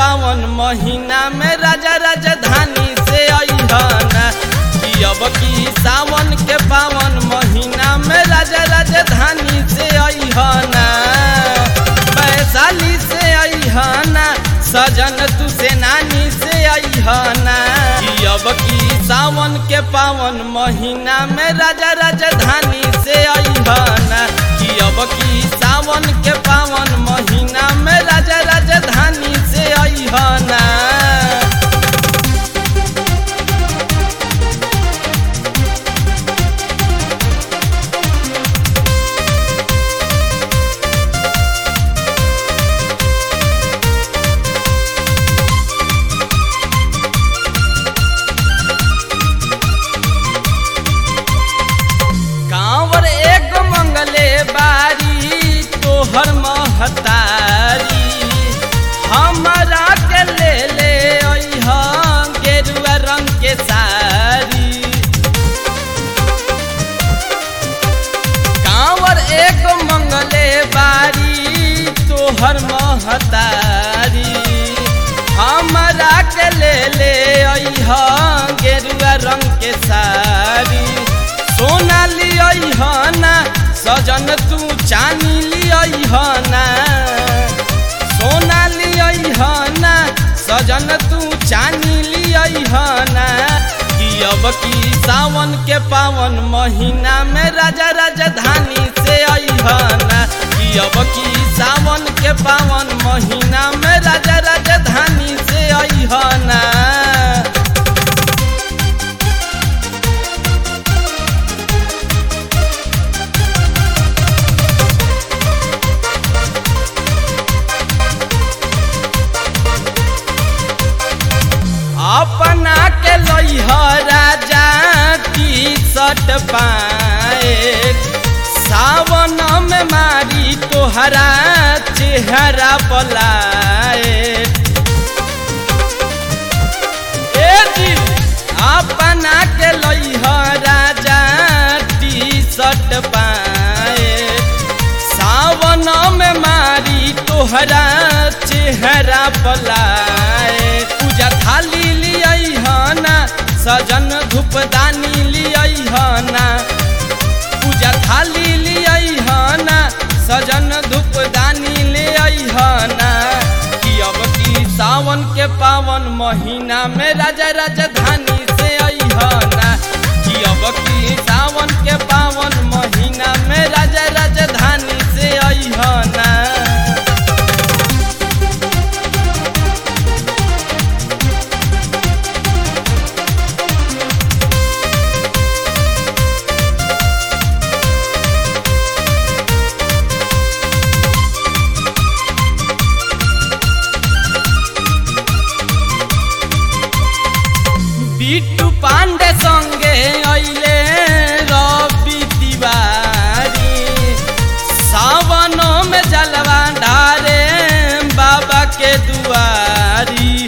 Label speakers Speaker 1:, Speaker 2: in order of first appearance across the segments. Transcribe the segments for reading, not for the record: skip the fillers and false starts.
Speaker 1: पावन महीना में राजा राजधानी से अइहना कि अब की सावन के पावन महीना में राजा राजधानी से अइहना वैशाली से अइहना सजन तू से नानी से अइहना कि अब की सावन के पावन महीना में राजा राजधानी से अइहना कि अब की सावन के पावन महीना में राजा राजधानी से अइहना। कांवर एक मंगले बारी तोहर महतारी हमरा के ले अइहा गेरुआ रंग के सारी। कांवर एक मंगले बारी तोहर महतारी हमरा के ले अइहा गेरुआ रंग के सारी। सोना लियहना सजन तू चानी लियहना सोना लियहना सजन तू चानी लियहना कि अब की सावन के पावन महीना में राजा राजधानी से अइहना कि अब की सावन के पावन महीना में राजा राजधानी से अइहना। अपना के लइह राजा टी-शर्ट पाए सावन में मारी तोहरा चेहरा पलाए। अपना के लइह राजा टी-शर्ट पाए सावन में मारी तोहरा चेहरा पलाए। पूजा थाली लियहना सजन धूपदानी लियहना पूजा थाली लियहना सजन धूपदानी लियहना कि अब की सावन के पावन महीना में राजा राजधानी से अइहना कि अब की सावन के पावन महीना में राजा राजधानी से अइहना। बिट्टू पांडे संगे अइले रवि तिवारी सावन में जलवा ढारे बाबा के दुआरी।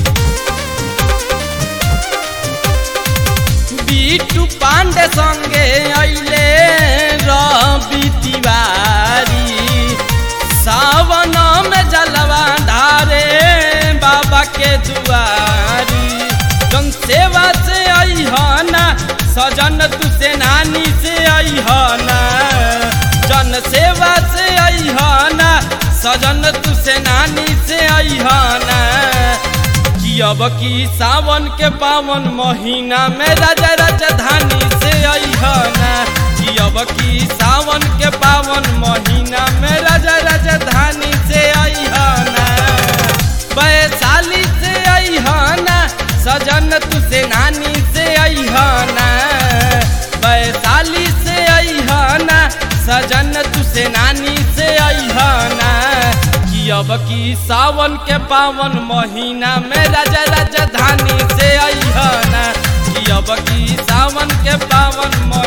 Speaker 1: बिट्टू पांडे संगे अइले रवि तिवारी सावन में जलवा ढारे बाबा के दुआरी। जन सेवा से अइहना सजन तू से नानी से अइहना जन सेवा से अइहना सजन तू से नानी से अइहना कि अब की सावन के पावन महीना में राजा राजधानी से अइहना कि अब की सावन के पावन महीना में राजा राजधानी से अइहना। वैशाली से अइहना सजन तू से नानी से अइहना वैशाली से अइहना सजन तू से नानी से अइहना कि अब की सावन के पावन महीना में राजा राजधानी से अइहना कि अब की सावन के पावन